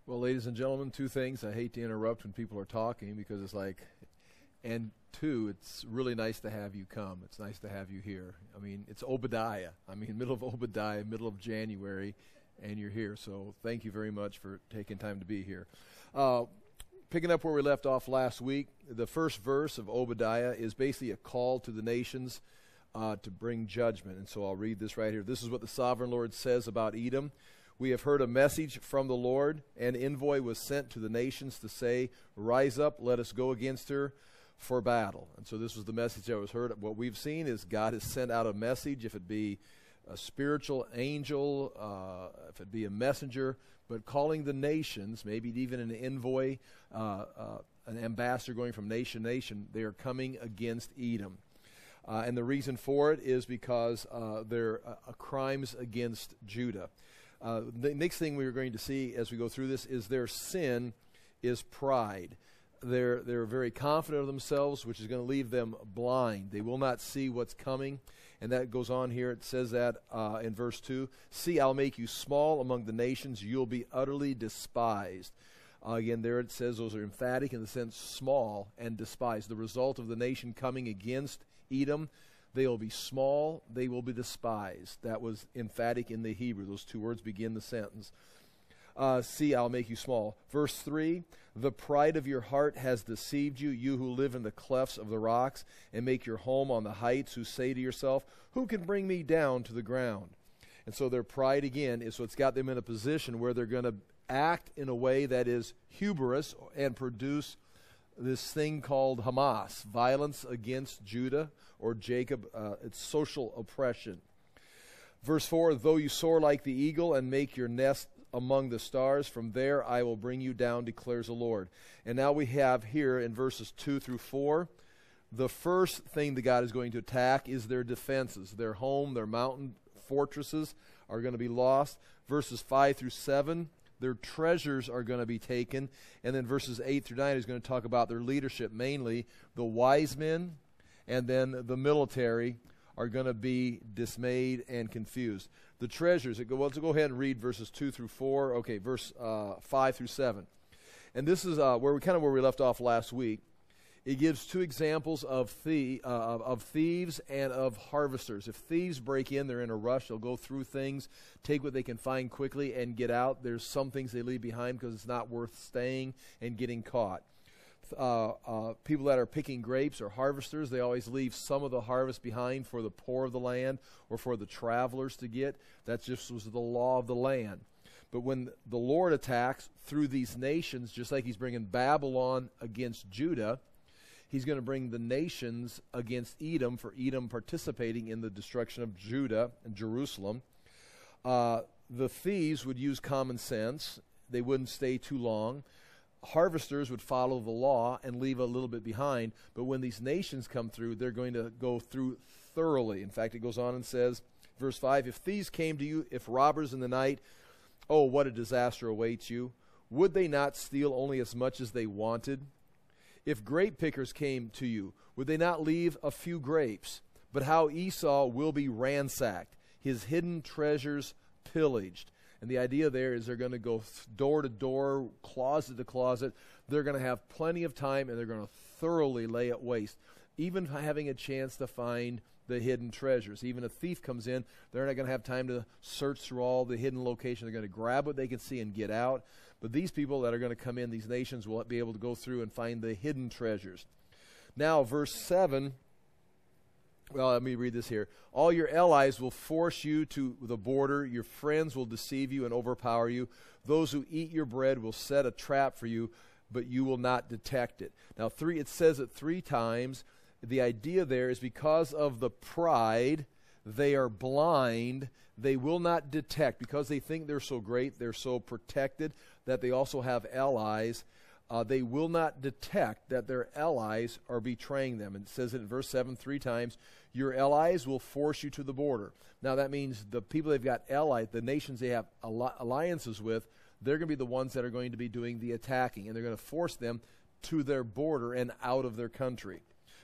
Well, ladies and gentlemen, two things. I hate to interrupt when people are talking because it's like, and two, it's really nice to have you come. It's nice to have you here. I mean, it's Obadiah. I mean, middle of Obadiah, middle of January, and you're here. So thank you very much for taking time to be here. Picking up where we left off last week, the first verse of Obadiah is basically a call to the nations to bring judgment. And so I'll read this right here. This is what the sovereign Lord says about Edom. We have heard a message from the Lord. An envoy was sent to the nations to say, rise up, let us go against her for battle. And so this was the message that was heard. What we've seen is God has sent out a message, if it be a spiritual angel, if it be a messenger, but calling the nations, maybe even an envoy, an ambassador going from nation to nation, they are coming against Edom. And the reason for it is because there are crimes against Judah. The next thing we are going to see as we go through this is their sin is pride. They're very confident of themselves, which is going to leave them blind. They will not see what's coming. And that goes on here. It says that in verse 2, see, I'll make you small among the nations. You'll be utterly despised. Again, there it says those are emphatic in the sense small and despised. The result of the nation coming against Edom, they will be small, they will be despised. That was emphatic in the Hebrew. Those two words begin the sentence. See, I'll make you small. Verse 3, the pride of your heart has deceived you, you who live in the clefts of the rocks and make your home on the heights, who say to yourself, who can bring me down to the ground? And so their pride, again, is what's got them in a position where they're going to act in a way that is hubris and produce this thing called Hamas, violence against Judah or Jacob. It's social oppression. Verse 4, though you soar like the eagle and make your nest among the stars, from there I will bring you down, declares the Lord. And now we have here in verses 2 through 4, the first thing that God is going to attack is their defenses. Their home, their mountain fortresses are going to be lost. Verses 5 through 7, their treasures are going to be taken. And then verses 8 through 9 is going to talk about their leadership, mainly the wise men and then the military are going to be dismayed and confused. The treasures, let's go ahead and read verses 2 through 4. Okay, verse 5 through 7. And this is where we left off last week. It gives two examples of thieves and of harvesters. If thieves break in, they're in a rush. They'll go through things, take what they can find quickly, and get out. There's some things they leave behind because it's not worth staying and getting caught. People that are picking grapes or harvesters, they always leave some of the harvest behind for the poor of the land or for the travelers to get. That just was the law of the land. But when the Lord attacks through these nations, just like he's bringing Babylon against Judah, he's going to bring the nations against Edom for Edom participating in the destruction of Judah and Jerusalem. The thieves would use common sense. They wouldn't stay too long. Harvesters would follow the law and leave a little bit behind. But when these nations come through, they're going to go through thoroughly. In fact, it goes on and says, verse 5, if thieves came to you, if robbers in the night, oh, what a disaster awaits you. Would they not steal only as much as they wanted? If grape pickers came to you, would they not leave a few grapes? But how Esau will be ransacked, his hidden treasures pillaged. And the idea there is they're going to go door to door, closet to closet. They're going to have plenty of time, and they're going to thoroughly lay it waste, even having a chance to find the hidden treasures. Even a thief comes in, they're not going to have time to search through all the hidden locations. They're going to grab what they can see and get out. But these people that are going to come in, these nations, will be able to go through and find the hidden treasures. Now, verse 7, well, let me read this here. All your allies will force you to the border. Your friends will deceive you and overpower you. Those who eat your bread will set a trap for you, but you will not detect it. Now, it says it 3 times. The idea there is because of the pride, they are blind. They will not detect. Because they think they're so great, they're so protected, that they also have allies. They will not detect that their allies are betraying them. And it says it in verse 7 3 times, your allies will force you to the border. Now that means the people they've got allied, the nations they have alliances with, they're going to be the ones that are going to be doing the attacking. And they're going to force them to their border and out of their country.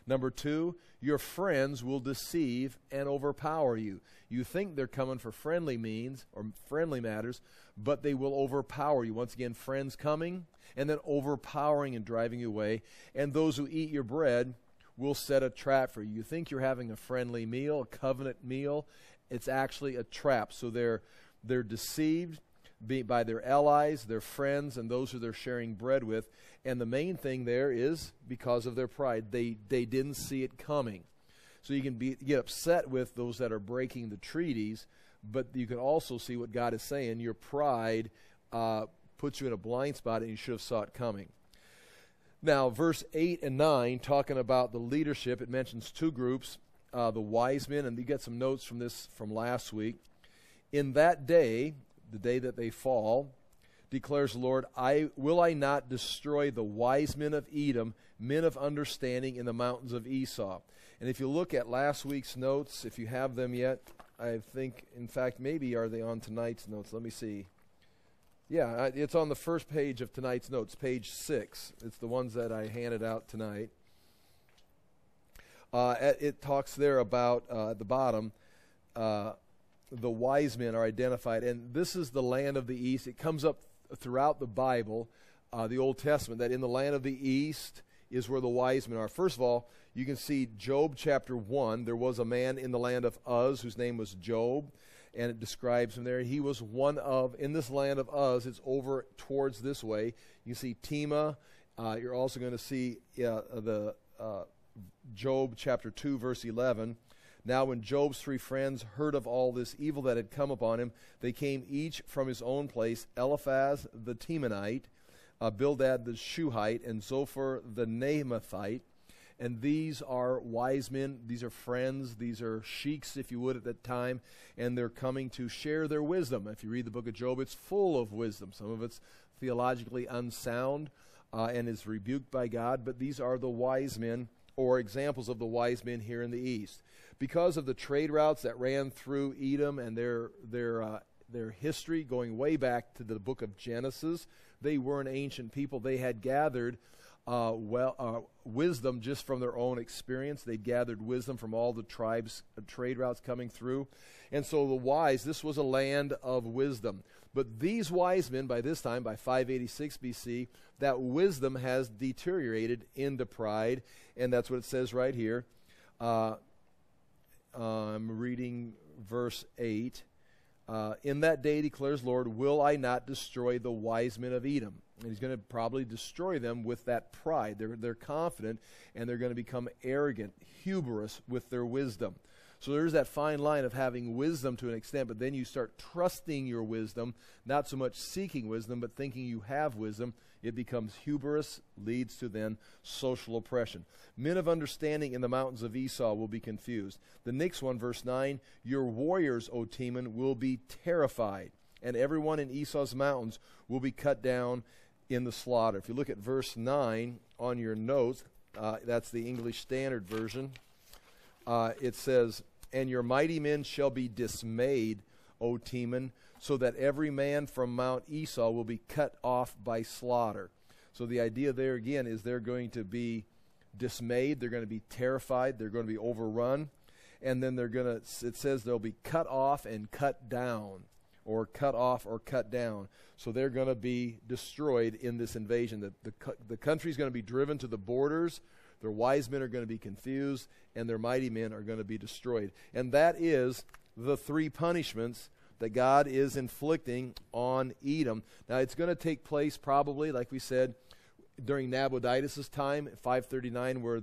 Number 2, your friends will deceive and overpower you. You think they're coming for friendly means or friendly matters, but they will overpower you. Once again, friends coming and then overpowering and driving you away. And those who eat your bread will set a trap for you. You think you're having a friendly meal, a covenant meal. It's actually a trap. So they're deceived by their allies, their friends, and those who they're sharing bread with. And the main thing there is because of their pride. They didn't see it coming. So you can get upset with those that are breaking the treaties, but you can also see what God is saying. Your pride puts you in a blind spot, and you should have saw it coming. Now, verse 8 and 9, talking about the leadership, it mentions 2 groups, the wise men, and you get some notes from this from last week. In that day, the day that they fall, declares the Lord, will I not destroy the wise men of Edom, men of understanding in the mountains of Esau? And if you look at last week's notes, if you have them yet, I think, in fact, maybe are they on tonight's notes? Let me see. Yeah, it's on the first page of tonight's notes, page 6. It's the ones that I handed out tonight. It talks there about, at the bottom, the wise men are identified. And this is the land of the east. It comes up throughout the Bible, the Old Testament, that in the land of the east is where the wise men are. First of all, you can see Job chapter 1. There was a man in the land of Uz whose name was Job, and it describes him there. He was one of, in this land of Uz, it's over towards this way. You see Tema. You're also going to see the Job chapter 2, verse 11. Now when Job's 3 friends heard of all this evil that had come upon him, they came each from his own place, Eliphaz the Temanite, Bildad the Shuhite, and Zophar the Naamathite. And these are wise men, these are friends, these are sheiks, if you would, at that time, and they're coming to share their wisdom. If you read the book of Job, it's full of wisdom. Some of it's theologically unsound and is rebuked by God, but these are the wise men, or examples of the wise men here in the east. Because of the trade routes that ran through Edom and their history going way back to the book of Genesis, they were an ancient people. They had gathered wisdom just from their own experience. They gathered wisdom from all the tribes' trade routes coming through. And so the wise, this was a land of wisdom. But these wise men, by this time, by 586 BC, that wisdom has deteriorated into pride. And that's what it says right here. I'm reading verse 8. In that day, declares Lord, will I not destroy the wise men of Edom? And he's going to probably destroy them with that pride. They're confident, and they're going to become arrogant, hubris with their wisdom. So there's that fine line of having wisdom to an extent, but then you start trusting your wisdom, not so much seeking wisdom, but thinking you have wisdom. It becomes hubris, leads to then social oppression. Men of understanding in the mountains of Esau will be confused. The next one, verse 9, your warriors, O Teman, will be terrified, and everyone in Esau's mountains will be cut down in the slaughter. If you look at verse 9 on your notes, that's the English Standard Version, it says, and your mighty men shall be dismayed, O Teman, so that every man from Mount Esau will be cut off by slaughter. So the idea there again is they're going to be dismayed, they're going to be terrified, they're going to be overrun, and then they're going to, it says they'll be cut off and cut down, or cut off or cut down. So they're going to be destroyed in this invasion. The country's going to be driven to the borders. Their wise men are going to be confused, and their mighty men are going to be destroyed. And that is the 3 punishments that God is inflicting on Edom. Now, it's going to take place probably, like we said, during Nabonidus' time, 539, where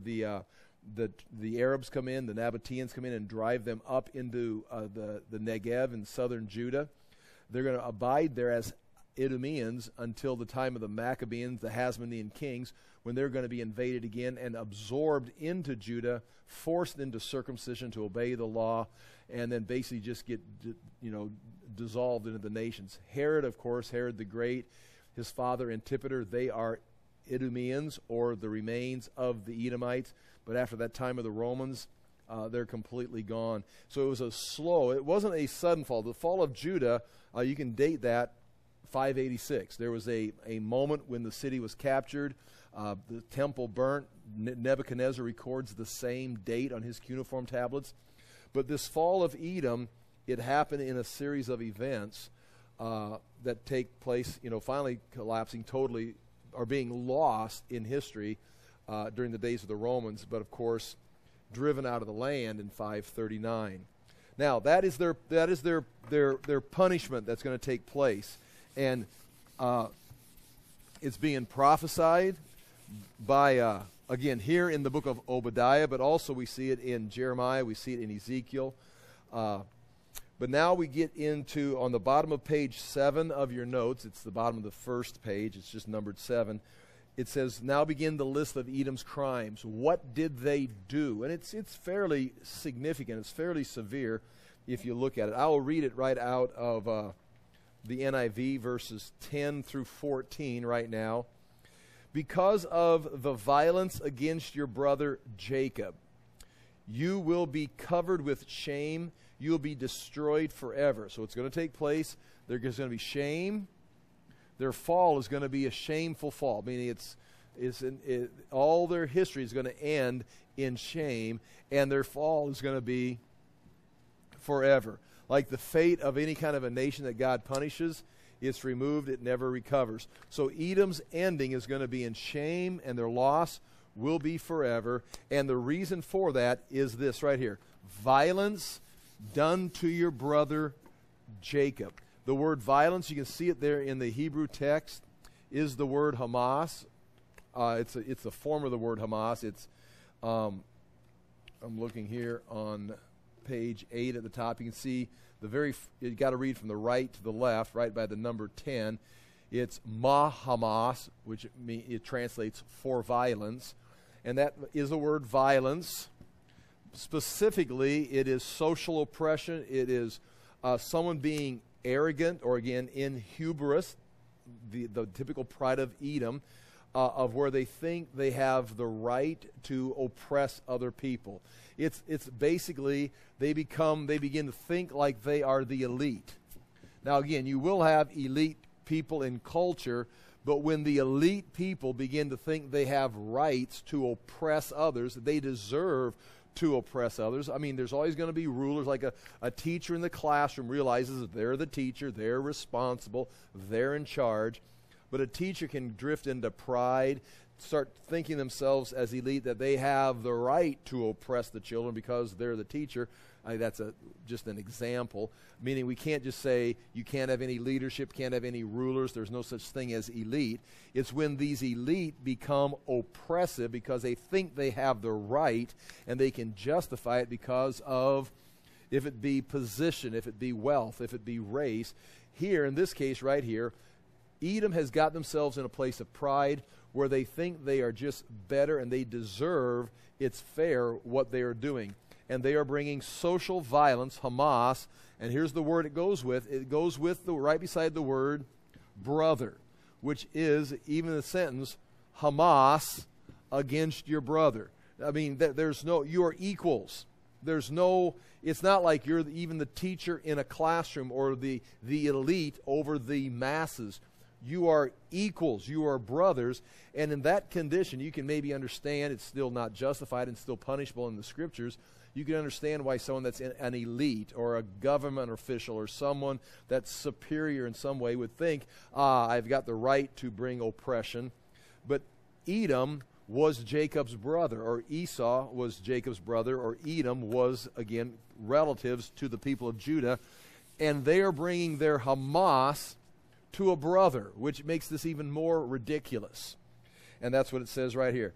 the Arabs come in, the Nabateans come in and drive them up into the Negev in southern Judah. They're going to abide there as Idumeans until the time of the Maccabees, the Hasmonean kings, when they're going to be invaded again and absorbed into Judah, forced into circumcision to obey the law, and then basically just get dissolved into the nations. Herod, of course, Herod the Great, his father Antipater, they are Idumeans, or the remains of the Edomites. But after that time of the Romans, they're completely gone. So it was it wasn't a sudden fall. The fall of Judah, you can date that 586. There was a moment when the city was captured, the temple burnt. Nebuchadnezzar records the same date on his cuneiform tablets. But this fall of Edom, it happened in a series of events that take place, finally collapsing totally, or being lost in history during the days of the Romans, but of course driven out of the land in 539. Now that is their punishment that's going to take place, and it's being prophesied by again here in the book of Obadiah, but also we see it in Jeremiah, we see it in Ezekiel. But now we get into, on the bottom of page 7 of your notes, it's the bottom of the first page, it's just numbered 7. It says, now begin the list of Edom's crimes. What did they do? And it's fairly significant. It's fairly severe if you look at it. I will read it right out of the NIV, verses 10 through 14 right now. Because of the violence against your brother Jacob, you will be covered with shame. You will be destroyed forever. So it's going to take place. There's going to be shame. Their fall is going to be a shameful fall, meaning all their history is going to end in shame, and their fall is going to be forever. Like the fate of any kind of a nation that God punishes, it's removed, it never recovers. So Edom's ending is going to be in shame, and their loss will be forever. And the reason for that is this right here: violence done to your brother Jacob. The word violence, you can see it there in the Hebrew text, is the word Hamas. It's a form of the word Hamas. It's I'm looking here on page 8 at the top. You can see you got to read from the right to the left, right by the number 10. It's Ma-Hamas, which it translates for violence. And that is the word violence. Specifically, it is social oppression. It is someone being arrogant, or again in hubris, the typical pride of Edom, of where they think they have the right to oppress other people. It's basically they begin to think like they are the elite. Now again, you will have elite people in culture, but when the elite people begin to think they have rights to oppress others, they deserve to oppress others. I mean, there's always going to be rulers, like a teacher in the classroom realizes that they're the teacher, they're responsible, they're in charge. But a teacher can drift into pride, start thinking themselves as elite, that they have the right to oppress the children because they're the teacher. That's just an example, meaning we can't just say you can't have any leadership, can't have any rulers, there's no such thing as elite. It's when these elite become oppressive because they think they have the right and they can justify it because of, if it be position, if it be wealth, if it be race. Here, in this case right here, Edom has got themselves in a place of pride where they think they are just better and they deserve, it's fair what they are doing. And they are bringing social violence, Hamas, and here's the word it goes with. It goes with right beside the word brother, which is, even the sentence, Hamas against your brother. I mean, you are equals. It's not like you're even the teacher in a classroom or the elite over the masses. You are equals. You are brothers. And in that condition, you can maybe understand it's still not justified and still punishable in the scriptures. You can understand why someone that's an elite or a government official or someone that's superior in some way would think, I've got the right to bring oppression. But Edom was Jacob's brother, or Esau was Jacob's brother, or Edom was, again, relatives to the people of Judah. And they are bringing their Hamas to a brother, which makes this even more ridiculous. And that's what it says right here.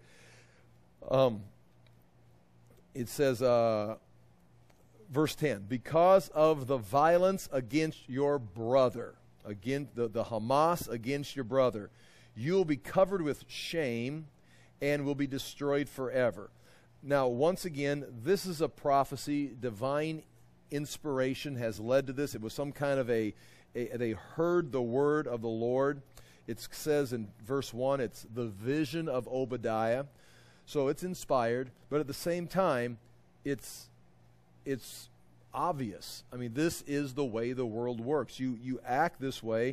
It says, verse 10, because of the violence against your brother, again, the Hamas against your brother, you will be covered with shame and will be destroyed forever. Now, once again, this is a prophecy. Divine inspiration has led to this. It was some kind of they heard the word of the Lord. It says in verse 1, it's the vision of Obadiah. So it's inspired, but at the same time, it's obvious. I mean, this is the way the world works. You act this way,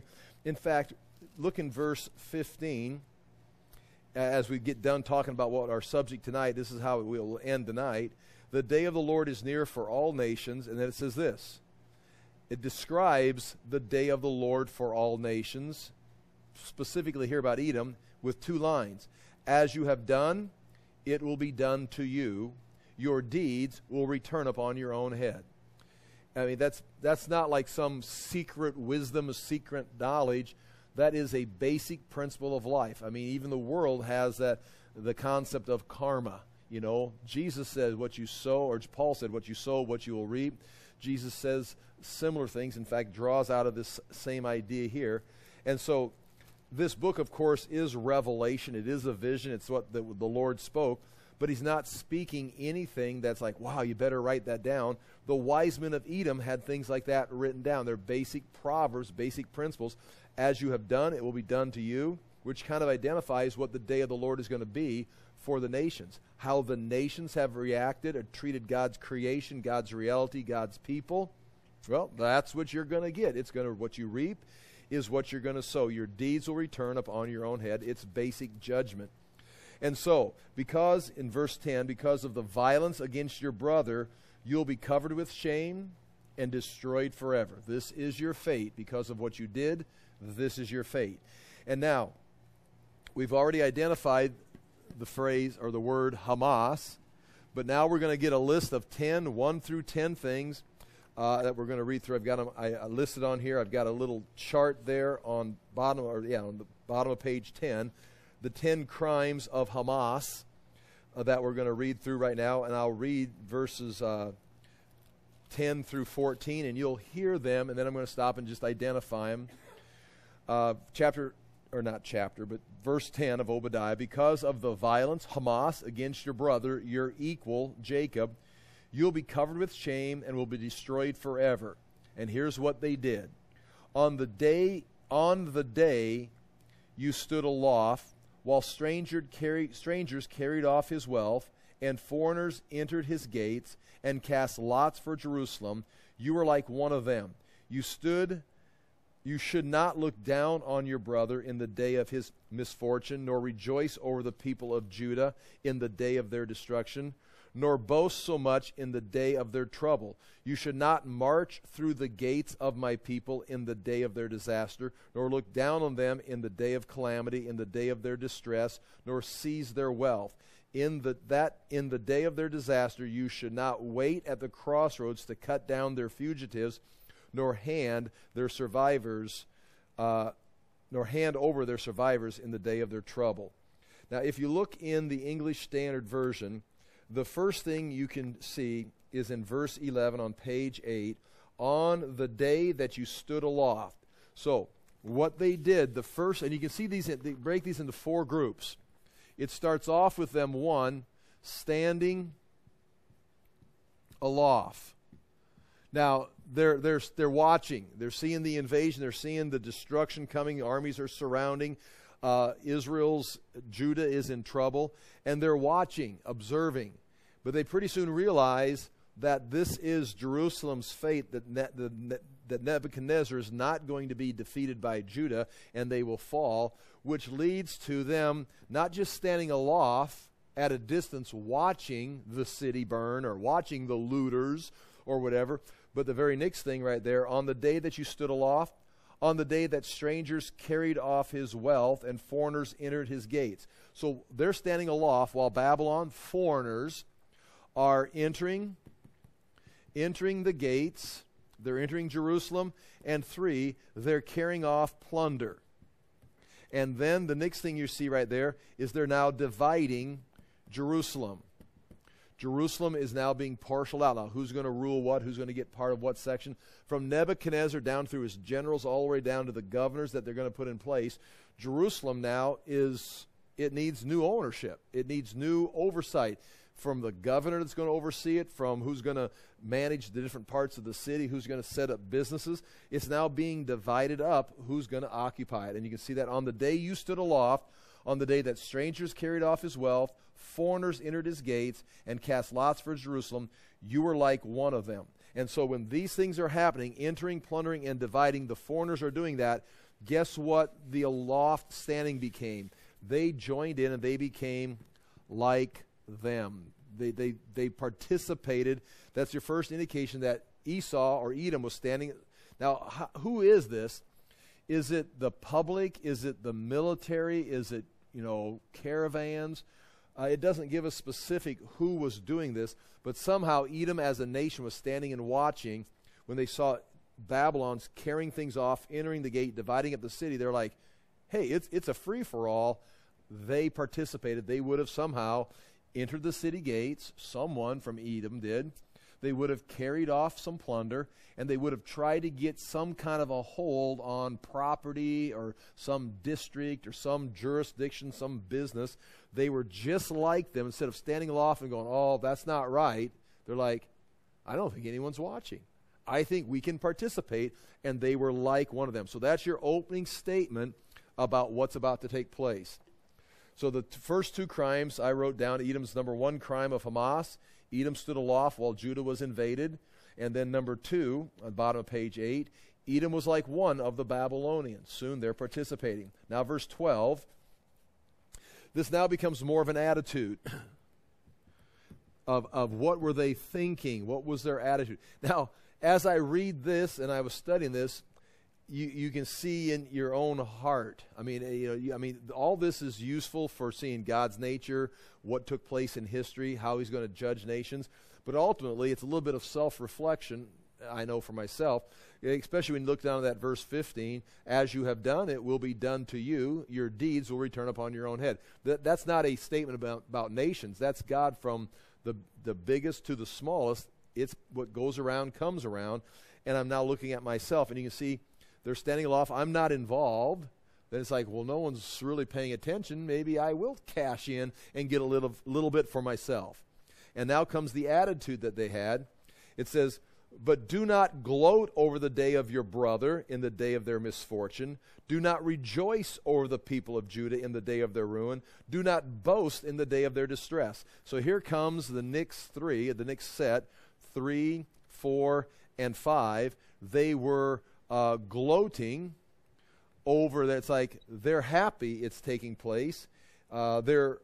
In fact, look in verse 15. As we get done talking about what our subject tonight, this is how it will end tonight. The day of the Lord is near for all nations. And then it says this. It describes the day of the Lord for all nations, specifically here about Edom, with 2 lines. As you have done, it will be done to you. Your deeds will return upon your own head. I mean, that's not like some secret wisdom, a secret knowledge. That is a basic principle of life. I mean, even the world has the concept of karma. You know, Jesus said what you sow, or Paul said what you sow, what you will reap. Jesus says similar things, in fact, draws out of this same idea here. And so this book, of course, is revelation. It is a vision. It's what the Lord spoke. But he's not speaking anything that's like, wow, you better write that down. The wise men of Edom had things like that written down. They're basic proverbs, basic principles. As you have done, it will be done to you, which kind of identifies what the day of the Lord is going to be for the nations. How the nations have reacted or treated God's creation, God's reality, God's people. Well, that's what you're going to get. It's going to, what you reap is what you're going to sow. Your deeds will return upon your own head. It's basic judgment. And so, because, in verse 10, because of the violence against your brother, you'll be covered with shame and destroyed forever. This is your fate. Because of what you did, this is your fate. And now, we've already identified the phrase or the word Hamas, but now we're going to get a list of 1 through 10 things that we're going to read through. I've got them I listed on here. I've got a little chart there on on the bottom of page 10. The 10 crimes of Hamas that we're going to read through right now, and I'll read verses 10 through 14, and you'll hear them, and then I'm going to stop and just identify them. Verse 10 of Obadiah, because of the violence, Hamas, against your brother, your equal, Jacob, you'll be covered with shame and will be destroyed forever. And here's what they did. On the day you stood aloft, while strangers carried off his wealth, and foreigners entered his gates, and cast lots for Jerusalem, you were like one of them. You should not look down on your brother in the day of his misfortune, nor rejoice over the people of Judah in the day of their destruction, nor boast so much in the day of their trouble. You should not march through the gates of my people in the day of their disaster, nor look down on them in the day of calamity, in the day of their distress, nor seize their wealth. In the day of their disaster you should not wait at the crossroads to cut down their fugitives, nor hand over their survivors in the day of their trouble. Now, if you look in the English Standard Version, the first thing you can see is in verse 11 on page 8, on the day that you stood aloft. So, what they did, the first, and you can see these, they break these into 4 groups. It starts off with them, 1, standing aloft. Now, they're watching. They're seeing the invasion. They're seeing the destruction coming. Armies are surrounding. Judah is in trouble. And they're watching, observing. But they pretty soon realize that this is Jerusalem's fate, that Nebuchadnezzar is not going to be defeated by Judah, and they will fall, which leads to them not just standing aloft at a distance watching the city burn or watching the looters or whatever, but the very next thing right there, on the day that you stood aloft, on the day that strangers carried off his wealth and foreigners entered his gates. So they're standing aloft while Babylon, foreigners, are entering the gates. They're entering Jerusalem. And 3, they're carrying off plunder. And then the next thing you see right there is they're now dividing Jerusalem. Jerusalem is now being parceled out. Now, who's going to rule what? Who's going to get part of what section? From Nebuchadnezzar down through his generals all the way down to the governors that they're going to put in place. Jerusalem now it needs new ownership. It needs new oversight from the governor that's going to oversee it, from who's going to manage the different parts of the city, who's going to set up businesses. It's now being divided up who's going to occupy it. And you can see that on the day you stood aloft, on the day that strangers carried off his wealth, foreigners entered his gates, and cast lots for Jerusalem, you were like one of them. And so when these things are happening, entering, plundering, and dividing, the foreigners are doing that, guess what the aloft standing became? They joined in and they became like them. They participated. That's your first indication that Esau or Edom was standing. Now, who is this? Is it the public? Is it the military? Is it, caravans? It doesn't give us specific who was doing this, but somehow Edom as a nation was standing and watching when they saw Babylon's carrying things off, entering the gate, dividing up the city. They're like, hey, it's a free-for-all. They participated. They would have somehow entered the city gates. Someone from Edom did. They would have carried off some plunder, and they would have tried to get some kind of a hold on property or some district or some jurisdiction, some business. They were just like them. Instead of standing aloft and going, oh, that's not right, they're like, I don't think anyone's watching. I think we can participate, and they were like one of them. So that's your opening statement about what's about to take place. So the first two crimes I wrote down, Edom's number one crime of Hamas. Edom stood aloft while Judah was invaded. And then number two, on the bottom of page 8, Edom was like one of the Babylonians. Soon they're participating. Now verse 12, this now becomes more of an attitude of what were they thinking? What was their attitude? Now, as I read this and I was studying this, you can see in your own heart. I mean, all this is useful for seeing God's nature, what took place in history, how he's going to judge nations. But ultimately, it's a little bit of self-reflection, I know for myself, especially when you look down at that verse 15, as you have done, it will be done to you. Your deeds will return upon your own head. That's not a statement about nations. That's God from the biggest to the smallest. It's what goes around comes around. And I'm now looking at myself, and you can see they're standing aloft. I'm not involved. Then it's like, well, no one's really paying attention. Maybe I will cash in and get a little bit for myself. And now comes the attitude that they had. It says, but do not gloat over the day of your brother in the day of their misfortune. Do not rejoice over the people of Judah in the day of their ruin. Do not boast in the day of their distress. So here comes the next three, the next set, 3, 4, and 5. They were gloating over that. It's like they're happy it's taking place. Do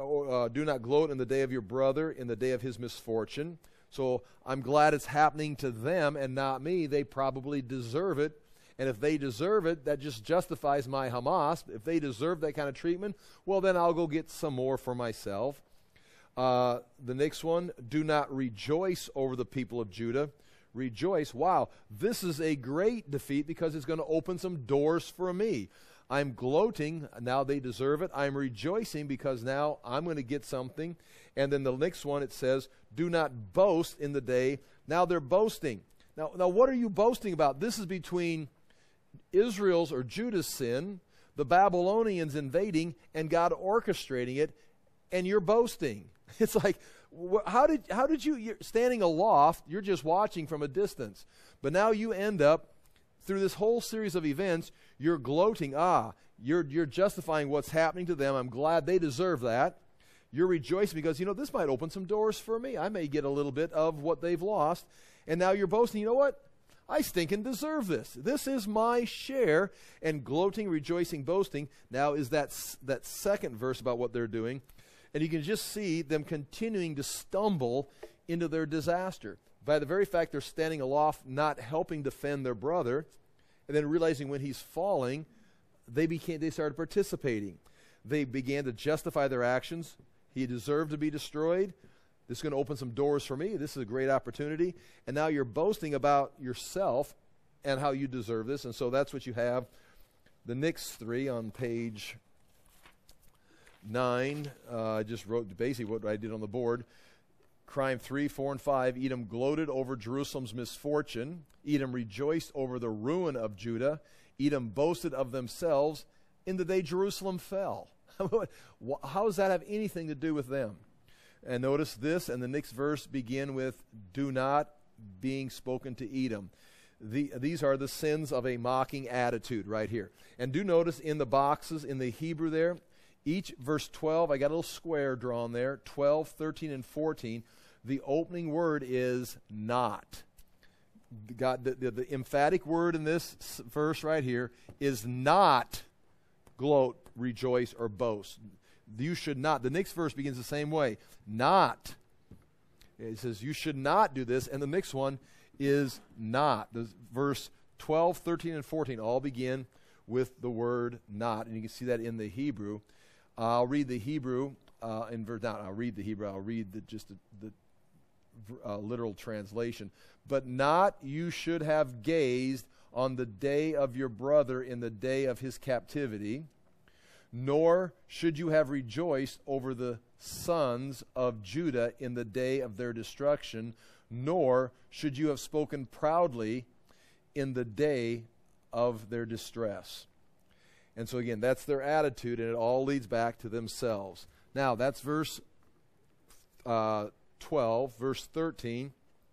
not gloat in the day of your brother in the day of his misfortune. So I'm glad it's happening to them and not me. They probably deserve it. And if they deserve it, that just justifies my Hamas. If they deserve that kind of treatment, well, then I'll go get some more for myself. The next one, do not rejoice over the people of Judah. Rejoice. Wow, this is a great defeat because it's going to open some doors for me. I'm gloating. Now they deserve it. I'm rejoicing because now I'm going to get something. And then the next one, it says, do not boast in the day. Now they're boasting. Now what are you boasting about? This is between Israel's or Judah's sin, the Babylonians invading, and God orchestrating it, and you're boasting. It's like, how did you're standing aloft, you're just watching from a distance. But now you end up, through this whole series of events, you're gloating. You're justifying what's happening to them. I'm glad they deserve that. You're rejoicing because, this might open some doors for me. I may get a little bit of what they've lost. And now you're boasting, you know what? I stinking deserve this. This is my share. And gloating, rejoicing, boasting now is that second verse about what they're doing. And you can just see them continuing to stumble into their disaster. By the very fact they're standing aloft, not helping defend their brother, and then realizing when he's falling, they started participating. They began to justify their actions. He deserved to be destroyed. This is going to open some doors for me. This is a great opportunity. And now you're boasting about yourself and how you deserve this. And so that's what you have. The next three on page 9, I just wrote basically what I did on the board. Crime 3, 4, and 5, Edom gloated over Jerusalem's misfortune. Edom rejoiced over the ruin of Judah. Edom boasted of themselves in the day Jerusalem fell. How does that have anything to do with them? And notice this, and the next verse begin with, do not being spoken to Edom. These are the sins of a mocking attitude right here. And do notice in the boxes, in the Hebrew there, each verse 12, I got a little square drawn there, 12, 13, and 14, the opening word is not. God, the emphatic word in this verse right here is not gloat, rejoice, or boast. You should not. The next verse begins the same way. Not. It says you should not do this, and the next one is not. The verse 12, 13, and 14 all begin with the word not, and you can see that in the Hebrew. I'll read the Hebrew I'll read the literal translation. But not you should have gazed on the day of your brother in the day of his captivity, nor should you have rejoiced over the sons of Judah in the day of their destruction, nor should you have spoken proudly in the day of their distress. And so again, that's their attitude, and it all leads back to themselves. Now, that's verse 12, verse 13.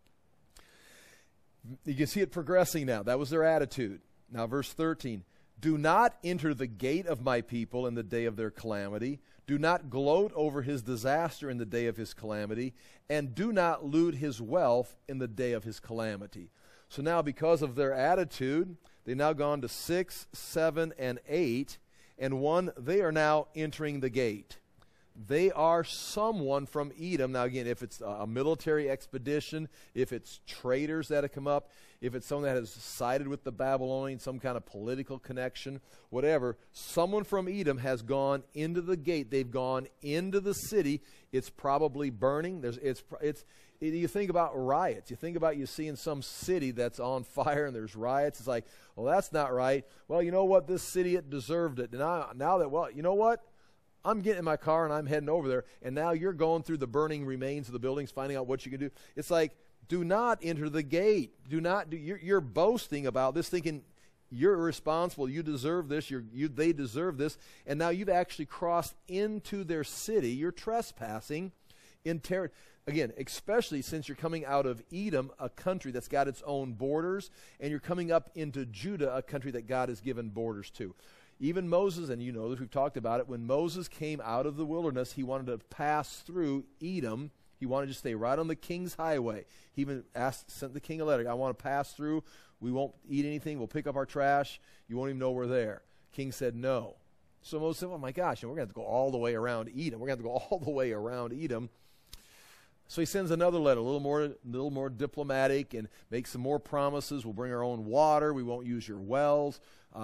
You can see it progressing now. That was their attitude. Now, verse 13. Do not enter the gate of my people in the day of their calamity. Do not gloat over his disaster in the day of his calamity. And do not loot his wealth in the day of his calamity. So now, because of their attitude, they've now gone to 6, 7, and 8. And 1, they are now entering the gate. They are someone from Edom. Now again, if it's a military expedition, if it's traders that have come up, if it's someone that has sided with the Babylonians, some kind of political connection, whatever, someone from Edom has gone into the gate. They've gone into the city. It's probably burning. You think about riots. You think about you seeing some city that's on fire and there's riots. It's like, well, that's not right. Well, you know what? This city, it deserved it. And now that, well, you know what? I'm getting in my car and I'm heading over there, and now you're going through the burning remains of the buildings, finding out what you can do. It's like, do not enter the gate. You're boasting about this, thinking you're responsible. You deserve this. They deserve this. And now you've actually crossed into their city. You're trespassing in terror. Again, especially since you're coming out of Edom, a country that's got its own borders, and you're coming up into Judah, a country that God has given borders to. Even Moses, and you know this, we've talked about it, when Moses came out of the wilderness, he wanted to pass through Edom. He wanted to stay right on the king's highway. He even sent the king a letter. I want to pass through. We won't eat anything. We'll pick up our trash. You won't even know we're there. King said no. So Moses said, oh my gosh, we're going to have to go all the way around Edom. We're going to have to go all the way around Edom. So he sends another letter, a little more diplomatic, and makes some more promises. We'll bring our own water. We won't use your wells.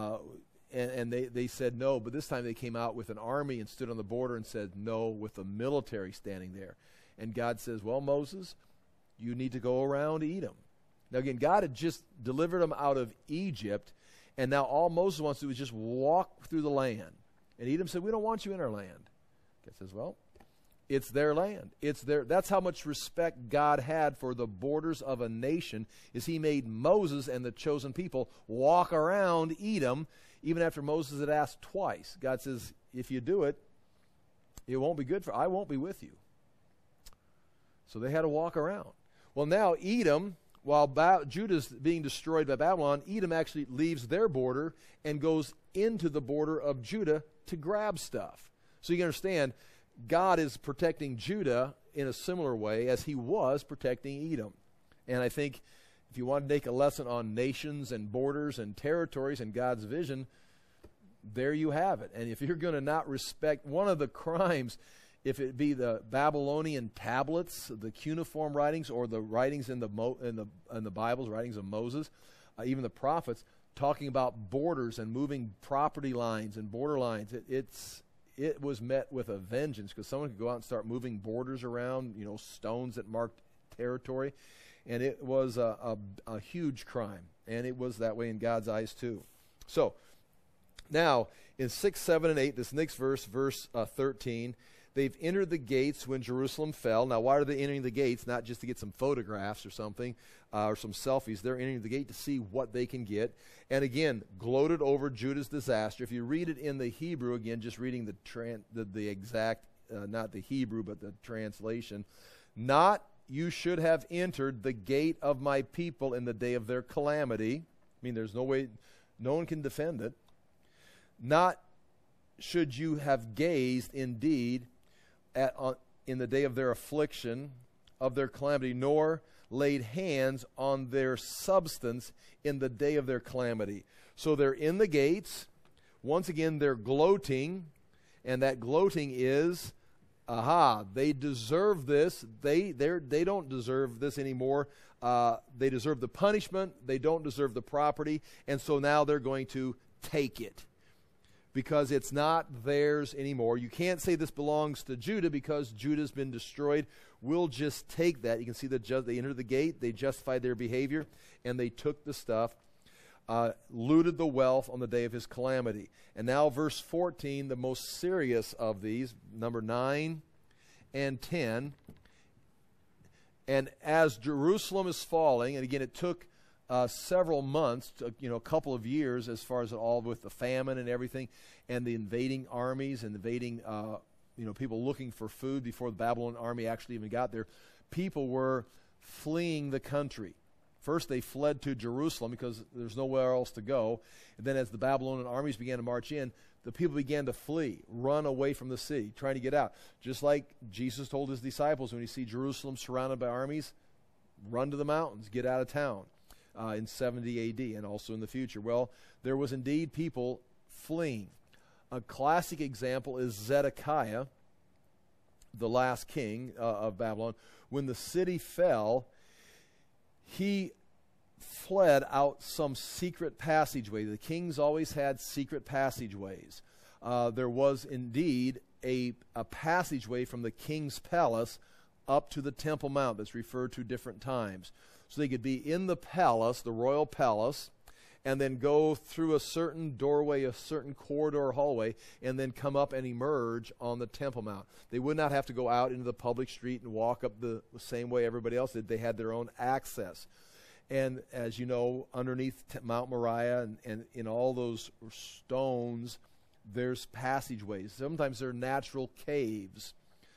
And they said no, but this time they came out with an army and stood on the border and said no with the military standing there. And God says, well, Moses, you need to go around Edom. Now again, God had just delivered them out of Egypt, and now all Moses wants to do is just walk through the land. And Edom said, we don't want you in our land. God says, well, it's their land. That's how much respect God had for the borders of a nation, is he made Moses and the chosen people walk around Edom, even after Moses had asked twice. God says, if you do it, it won't be good I won't be with you. So they had to walk around. Well, now Edom, while Judah's being destroyed by Babylon, Edom actually leaves their border and goes into the border of Judah to grab stuff. So you can understand, God is protecting Judah in a similar way as he was protecting Edom. And I think if you want to take a lesson on nations and borders and territories and God's vision, there you have it. And if you're going to not respect one of the crimes, if it be the Babylonian tablets, the cuneiform writings, or the writings in the Bibles, writings of Moses, even the prophets, talking about borders and moving property lines and border lines, it was met with a vengeance, because someone could go out and start moving borders around, stones that marked territory, and it was a huge crime, and it was that way in God's eyes too. So now in 6, 7, and 8, this next verse, verse 13, they've entered the gates when Jerusalem fell. Now, why are they entering the gates? Not just to get some photographs or something, or some selfies. They're entering the gate to see what they can get. And again, gloated over Judah's disaster. If you read it in the Hebrew, again, just reading the exact, not the Hebrew, but the translation, not you should have entered the gate of my people in the day of their calamity. I mean, there's no way, no one can defend it. Not should you have gazed indeed in the day of their affliction, of their calamity, nor laid hands on their substance in the day of their calamity. So they're in the gates. Once again, they're gloating, and that gloating is, they deserve this. They don't deserve this anymore. They deserve the punishment. They don't deserve the property, and so now they're going to take it because it's not theirs anymore. You can't say this belongs to Judah because Judah's been destroyed. We'll just take that. You can see that they entered the gate, they justified their behavior, and they took the stuff, looted the wealth on the day of his calamity. And now verse 14, the most serious of these, number 9 and 10. And as Jerusalem is falling, and again it took several months, a couple of years as far as all with the famine and everything, and the invading armies and invading people looking for food before the Babylon army actually even got there. People were fleeing the country. First they fled to Jerusalem because there's nowhere else to go. And then as the Babylonian armies began to march in, the people began to flee, run away from the city, trying to get out. Just like Jesus told his disciples when you see Jerusalem surrounded by armies, run to the mountains, get out of town in 70 A.D. and also in the future. Well, there was indeed people fleeing. A classic example is Zedekiah, the last king of Babylon. When the city fell, he fled out some secret passageway. The kings always had secret passageways. There was indeed a passageway from the king's palace up to the Temple Mount that's referred to different times. So they could be in the palace, the royal palace, and then go through a certain doorway, a certain corridor hallway, and then come up and emerge on the Temple Mount. They would not have to go out into the public street and walk up the same way everybody else did. They had their own access. And as you know, underneath Mount Moriah and in all those stones, there's passageways. Sometimes they're natural caves.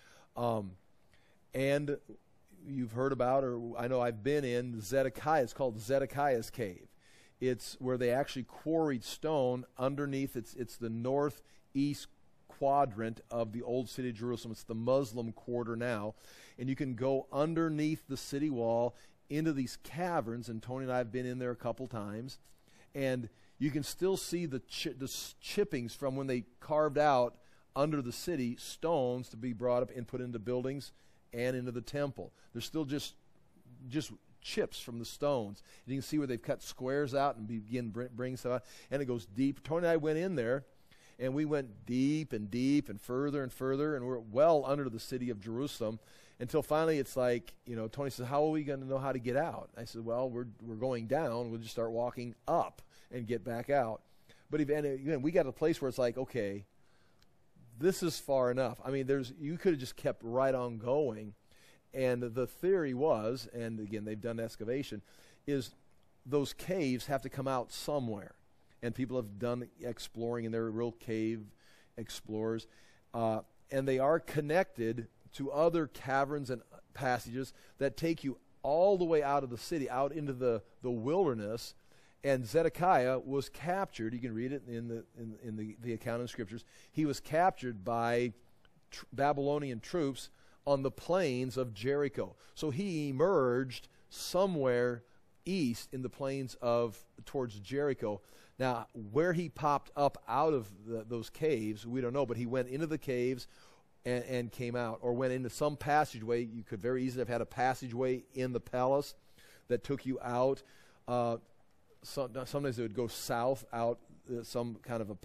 And you've heard about, or I know I've been in Zedekiah. It's called Zedekiah's Cave. It's where they actually quarried stone underneath. It's the northeast quadrant of the old city of Jerusalem. It's the Muslim quarter now. And you can go underneath the city wall into these caverns, and Tony and I have been in there a couple times. And you can still see the chippings from when they carved out under the city stones to be brought up and put into buildings and into the temple. There's still just chips from the stones. And you can see where they've cut squares out and begin bringing stuff out. And it goes deep. Tony and I went in there, and we went deep and deep and further, and we're well under the city of Jerusalem until finally it's like, Tony says, how are we going to know how to get out? I said, well, we're going down. We'll just start walking up and get back out. But we got to a place where it's like, okay, this is far enough. I mean, you could have just kept right on going. And the theory was, and again, they've done excavation, is those caves have to come out somewhere. And people have done exploring, and they're real cave explorers. And they are connected to other caverns and passages that take you all the way out of the city, out into the wilderness. And Zedekiah was captured. You can read it in the account in Scriptures. He was captured by Babylonian troops on the plains of Jericho. So he emerged somewhere east in the plains towards Jericho. Now, where he popped up out of those caves, we don't know, but he went into the caves and came out, or went into some passageway. You could very easily have had a passageway in the palace that took you out. Sometimes it would go south out some kind of a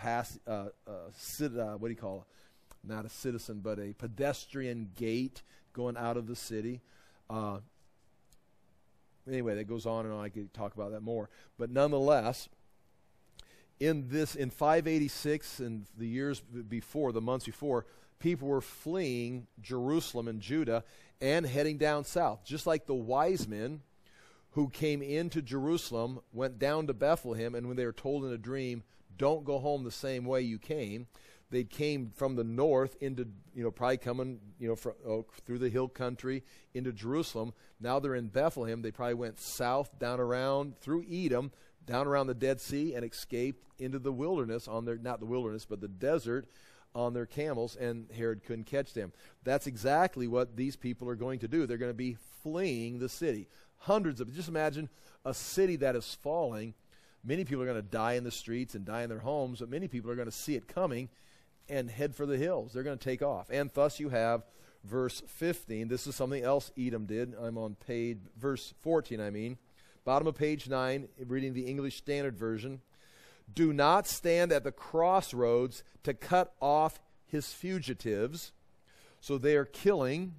what do you call it? Not a citizen, but a pedestrian gate going out of the city. Anyway, that goes on and on. I could talk about that more. But nonetheless, in 586 and the years before, the months before, people were fleeing Jerusalem and Judah and heading down south. Just like the wise men who came into Jerusalem went down to Bethlehem, and when they were told in a dream, don't go home the same way you came, they came from the north into, probably coming, through the hill country into Jerusalem. Now they're in Bethlehem. They probably went south, down around, through Edom, down around the Dead Sea, and escaped into the wilderness not the wilderness, but the desert on their camels, and Herod couldn't catch them. That's exactly what these people are going to do. They're going to be fleeing the city. hundreds of, just imagine a city that is falling. Many people are going to die in the streets and die in their homes, but many people are going to see it coming and head for the hills. They're going to take off. And thus you have verse 15. This is something else Edom did. I'm on verse 14, bottom of page 9, reading the English Standard Version. Do not stand at the crossroads to cut off his fugitives. So they are killing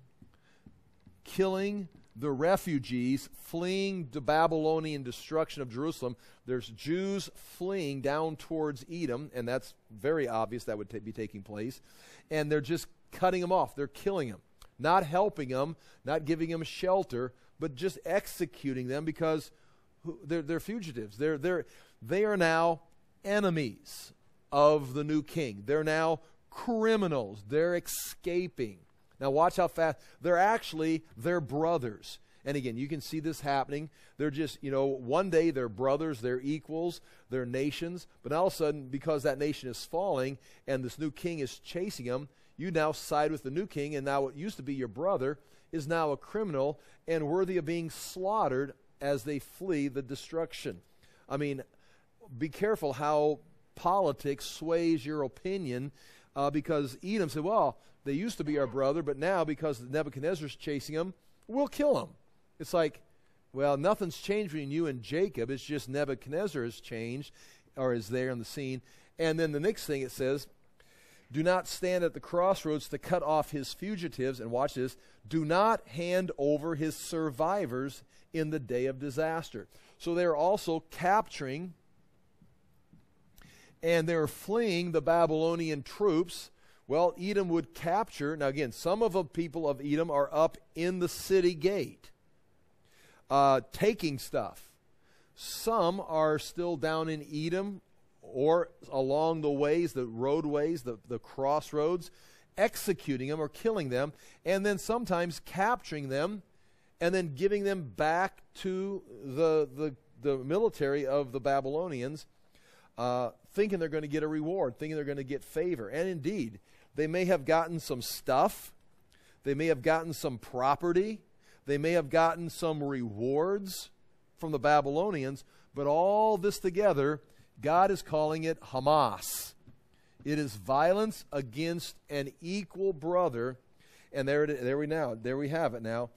the refugees fleeing the Babylonian destruction of Jerusalem. There's Jews fleeing down towards Edom, and that's very obvious that would be taking place. And they're just cutting them off. They're killing them, not helping them, not giving them shelter, but just executing them because they're fugitives. They are now enemies of the new king. They're now criminals. They're escaping. Now watch how fast. They're brothers. And again, you can see this happening. They're just, one day they're brothers, they're equals, they're nations. But all of a sudden, because that nation is falling and this new king is chasing them, you now side with the new king, and now what used to be your brother is now a criminal and worthy of being slaughtered as they flee the destruction. Be careful how politics sways your opinion, because Edom said, well, they used to be our brother, but now because Nebuchadnezzar's chasing them, we'll kill them. It's like, well, nothing's changed between you and Jacob. It's just Nebuchadnezzar has changed or is there on the scene. And then the next thing it says, do not stand at the crossroads to cut off his fugitives. And watch this. Do not hand over his survivors in the day of disaster. So they're also capturing and they're fleeing the Babylonian troops. Well, Edom would capture. Now again, some of the people of Edom are up in the city gate, taking stuff. Some are still down in Edom or along the ways, the roadways, the crossroads, executing them or killing them, and then sometimes capturing them and then giving them back to the military of the Babylonians, thinking they're going to get a reward, thinking they're going to get favor. And indeed, they may have gotten some stuff. They may have gotten some property. They may have gotten some rewards from the Babylonians. But all this together, God is calling it Hamas. It is violence against an equal brother. And there we have it now.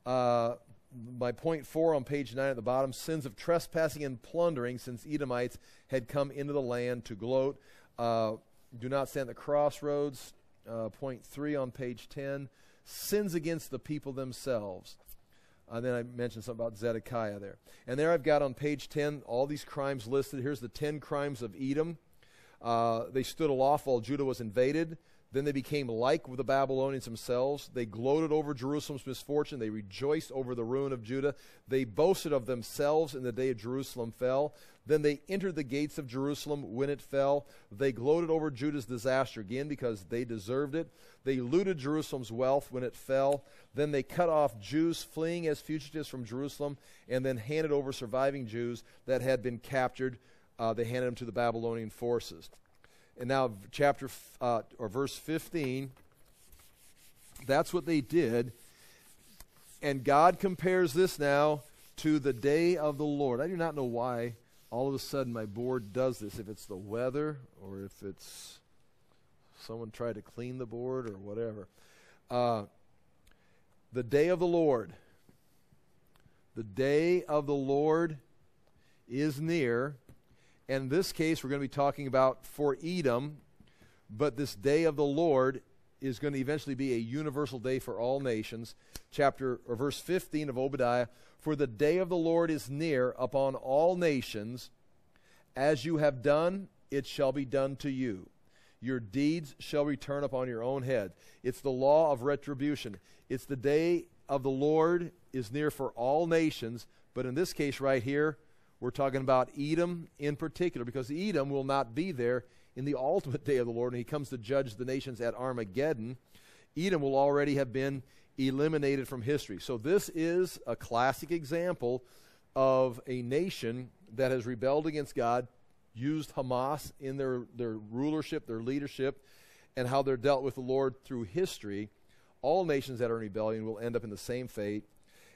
My point 4 on page 9 at the bottom, sins of trespassing and plundering, since Edomites had come into the land to gloat. Do not stand at the crossroads. Point 3 on page 10, sins against the people themselves. Then I mentioned something about Zedekiah there. And there I've got on page 10 all these crimes listed. Here's the 10 crimes of Edom. They stood aloft while Judah was invaded. Then they became like with the Babylonians themselves. They gloated over Jerusalem's misfortune. They rejoiced over the ruin of Judah. They boasted of themselves in the day Jerusalem fell. Then they entered the gates of Jerusalem when it fell. They gloated over Judah's disaster again because they deserved it. They looted Jerusalem's wealth when it fell. Then they cut off Jews fleeing as fugitives from Jerusalem and then handed over surviving Jews that had been captured. They handed them to the Babylonian forces. And now verse 15, that's what they did. And God compares this now to the day of the Lord. I do not know why all of a sudden my board does this, if it's the weather or if it's someone tried to clean the board or whatever. The day of the Lord. The day of the Lord is near. And in this case, we're going to be talking about for Edom, but this day of the Lord is going to eventually be a universal day for all nations. Verse 15 of Obadiah, for the day of the Lord is near upon all nations. As you have done, it shall be done to you. Your deeds shall return upon your own head. It's the law of retribution. It's the day of the Lord is near for all nations, but in this case right here, we're talking about Edom in particular, because Edom will not be there in the ultimate day of the Lord, and he comes to judge the nations at Armageddon. Edom will already have been eliminated from history. So this is a classic example of a nation that has rebelled against God, used Hamas in their rulership, their leadership, and how they're dealt with the Lord through history. All nations that are in rebellion will end up in the same fate.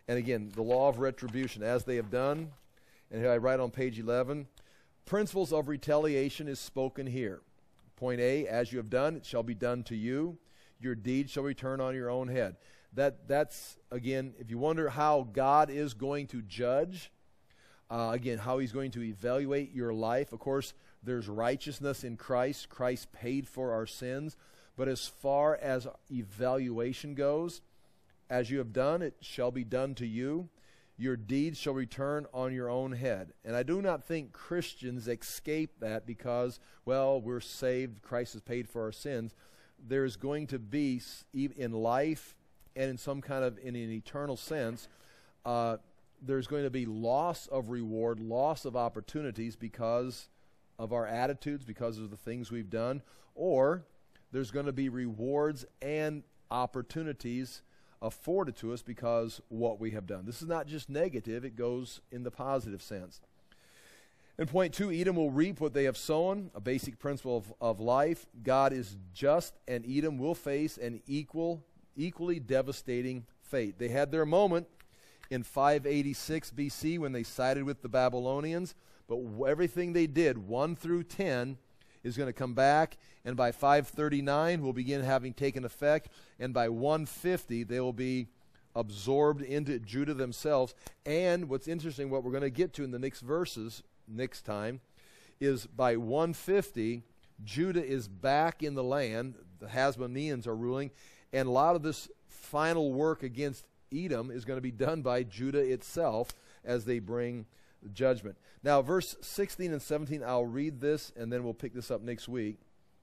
And again, the law of retribution, as they have done. And here I write on page 11, principles of retaliation is spoken here. Point A, as you have done, it shall be done to you. Your deed shall return on your own head. That's, again, if you wonder how God is going to judge, again, how he's going to evaluate your life. Of course, there's righteousness in Christ. Christ paid for our sins. But as far as evaluation goes, as you have done, it shall be done to you. Your deeds shall return on your own head. And I do not think Christians escape that because, well, we're saved, Christ has paid for our sins. There's going to be, in life and in some kind of, in an eternal sense, there's going to be loss of reward, loss of opportunities because of our attitudes, because of the things we've done, or there's going to be rewards and opportunities afforded to us because what we have done. This is not just negative, it goes in the positive sense. And point 2, Edom will reap what they have sown, a basic principle of life. God is just, and Edom will face an equally devastating fate. They had their moment in 586 BC when they sided with the Babylonians, but everything they did, 1 through 10, is going to come back, and by 539 will begin having taken effect, and by 150 they will be absorbed into Judah themselves. And what's interesting, what we're going to get to in the next verses next time, is by 150 Judah is back in the land. The Hasmoneans are ruling, and a lot of this final work against Edom is going to be done by Judah itself as they bring judgment. Now, verse 16 and 17, I'll read this, and then we'll pick this up next week.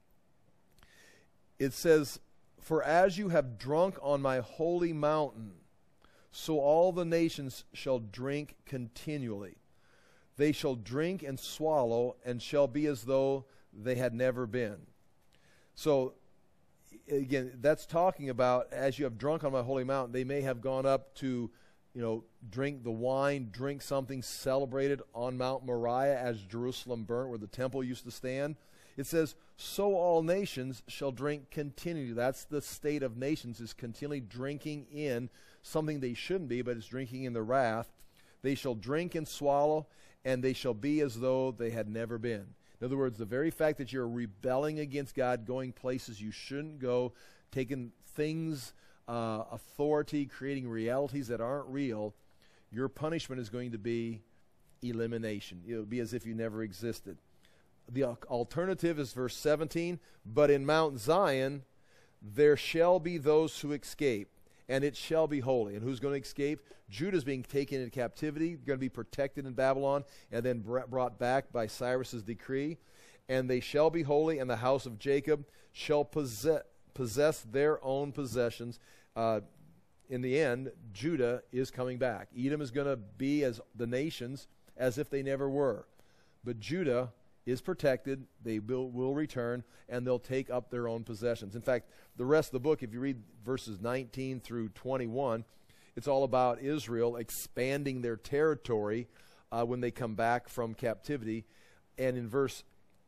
It says, "For as you have drunk on my holy mountain, so all the nations shall drink continually. They shall drink and swallow, and shall be as though they had never been." So, again, that's talking about, as you have drunk on my holy mountain, they may have gone up to, drink the wine, drink something celebrated on Mount Moriah as Jerusalem burnt, where the temple used to stand. It says, so all nations shall drink continually. That's the state of nations, is continually drinking in something they shouldn't be, but it's drinking in the wrath. They shall drink and swallow, and they shall be as though they had never been. In other words, the very fact that you're rebelling against God, going places you shouldn't go, taking things, authority, creating realities that aren't real, your punishment is going to be elimination. It'll be as if you never existed. The alternative is verse 17, "But in Mount Zion there shall be those who escape, and it shall be holy." And who's going to escape? Judah's being taken into captivity, going to be protected in Babylon, and then brought back by Cyrus's decree. "And they shall be holy, and the house of Jacob shall possess their own possessions." In the end, Judah is coming back. Edom is going to be as the nations as if they never were. But Judah is protected. They will return, and they'll take up their own possessions. In fact, the rest of the book, if you read verses 19 through 21, it's all about Israel expanding their territory when they come back from captivity. And in verse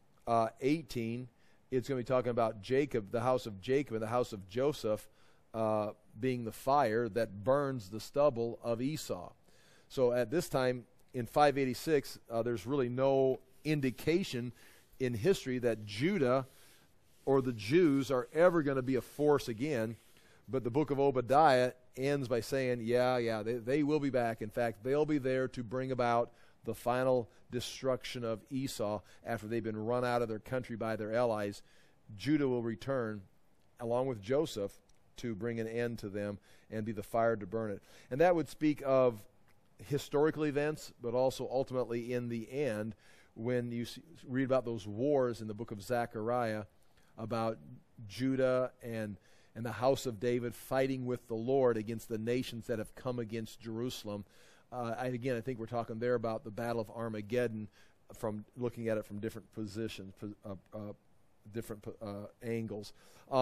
18, it's going to be talking about Jacob, the house of Jacob, and the house of Joseph being the fire that burns the stubble of Esau. So at this time, in 586, there's really no indication in history that Judah or the Jews are ever going to be a force again. But the book of Obadiah ends by saying, they will be back. In fact, they'll be there to bring about the final destruction of Esau after they've been run out of their country by their allies. Judah will return, along with Joseph, to bring an end to them and be the fire to burn it. And that would speak of historical events, but also ultimately in the end, when you read about those wars in the book of Zechariah about Judah and the house of David fighting with the Lord against the nations that have come against Jerusalem. I think we're talking there about the Battle of Armageddon, from looking at it from different positions, different angles.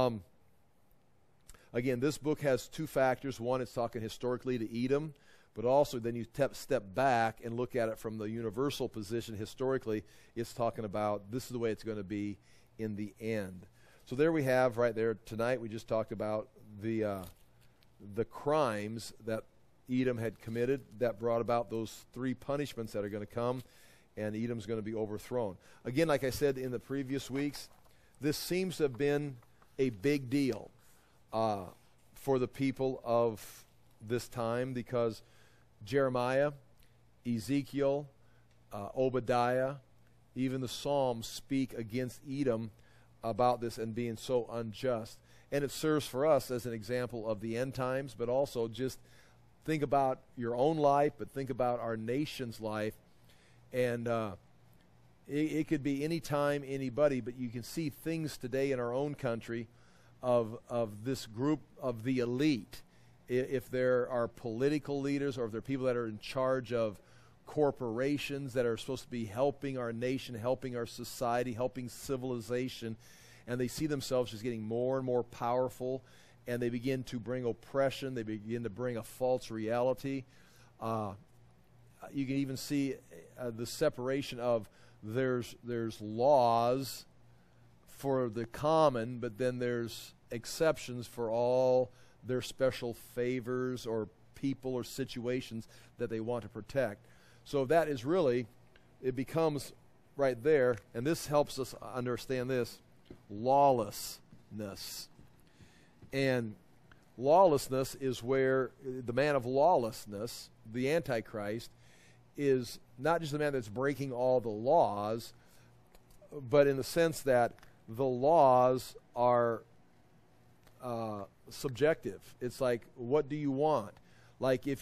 Again, this book has two factors. One, it's talking historically to Edom, but also then you step back and look at it from the universal position historically. It's talking about this is the way it's going to be in the end. So there we have right there. Tonight we just talked about the crimes that Edom had committed that brought about those 3 punishments that are going to come, and Edom's going to be overthrown. Again, like I said in the previous weeks, this seems to have been a big deal for the people of this time, because Jeremiah, Ezekiel, Obadiah, even the Psalms speak against Edom about this and being so unjust. And it serves for us as an example of the end times, but also just think about your own life, but think about our nation's life. And it could be any time, anybody, but you can see things today in our own country of this group of the elite. If there are political leaders, or if there are people that are in charge of corporations that are supposed to be helping our nation, helping our society, helping civilization, and they see themselves just getting more and more powerful, and they begin to bring oppression, they begin to bring a false reality. You can even see the separation of there's laws for the common, but then there's exceptions for all their special favors or people or situations that they want to protect. So that is really, it becomes right there, and this helps us understand this, lawlessness. And lawlessness is where the man of lawlessness, the Antichrist, is not just the man that's breaking all the laws, but in the sense that the laws are subjective. It's like, what do you want? Like if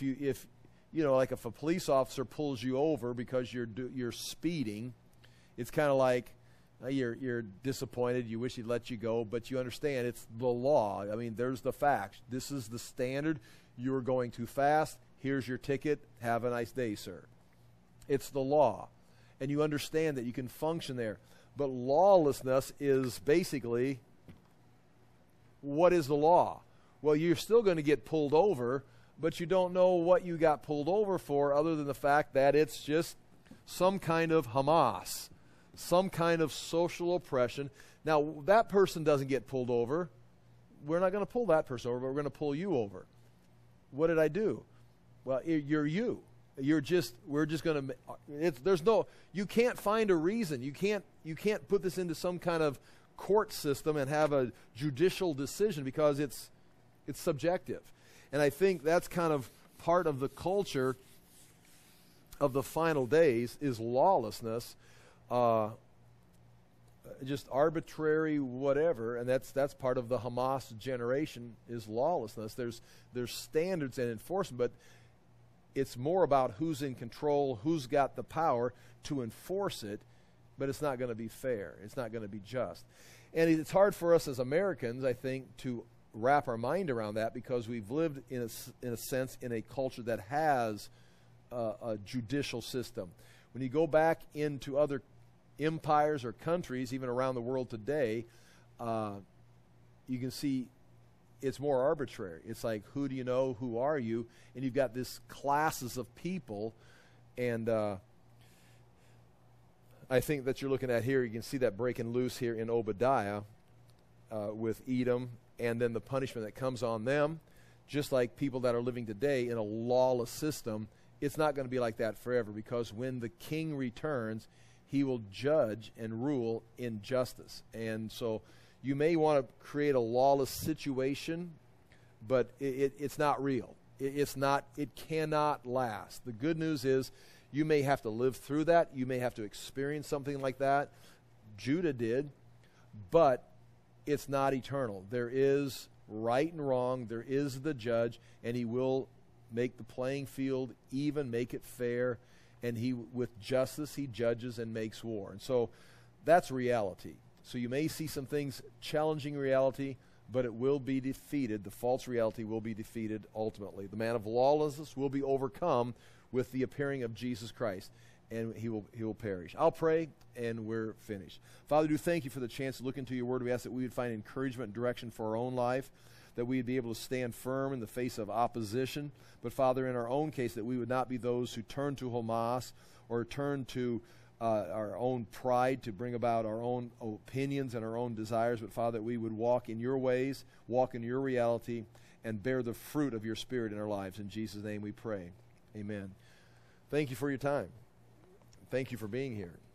a police officer pulls you over because you're speeding, it's kind of like you're disappointed. You wish he'd let you go, but you understand it's the law. I mean, there's the facts. This is the standard. You were going too fast. Here's your ticket. Have a nice day, sir. It's the law, and you understand that you can function there. But lawlessness is basically, what is the law? Well, you're still going to get pulled over, but you don't know what you got pulled over for, other than the fact that it's just some kind of Hamas, some kind of social oppression. Now, that person doesn't get pulled over. We're not going to pull that person over, but we're going to pull you over. What did I do? Well, you're you. We're just going to, you can't find a reason. You can't put this into some kind of court system and have a judicial decision, because it's subjective. And I think that's kind of part of the culture of the final days, is lawlessness, just arbitrary whatever, and that's part of the Hamas generation, is lawlessness. There's standards and enforcement, but it's more about who's in control, who's got the power to enforce it, but it's not going to be fair. It's not going to be just. And it's hard for us as Americans, I think, to wrap our mind around that, because we've lived in a sense in a culture that has a judicial system. When you go back into other empires or countries, even around the world today, you can see it's more arbitrary. It's like, who do you know? Who are you? And you've got this classes of people, and I think that you're looking at here, you can see that breaking loose here in Obadiah with Edom, and then the punishment that comes on them. Just like people that are living today in a lawless system, it's not going to be like that forever, because when the king returns, he will judge and rule in justice. And so you may want to create a lawless situation, but it's not real. It cannot last. The good news is you may have to live through that. You may have to experience something like that. Judah did, but it's not eternal. There is right and wrong. There is the judge, and he will make the playing field even, make it fair, and with justice, he judges and makes war. And so that's reality. So you may see some things challenging reality, but it will be defeated. The false reality will be defeated ultimately. The man of lawlessness will be overcome with the appearing of Jesus Christ, and he will perish. I'll pray, and we're finished. Father, do thank you for the chance to look into your word. We ask that we would find encouragement and direction for our own life, that we would be able to stand firm in the face of opposition. But Father, in our own case, that we would not be those who turn to Hamas or turn to our own pride to bring about our own opinions and our own desires, but Father, that we would walk in your ways, walk in your reality, and bear the fruit of your Spirit in our lives. In Jesus' name we pray. Amen. Thank you for your time. Thank you for being here.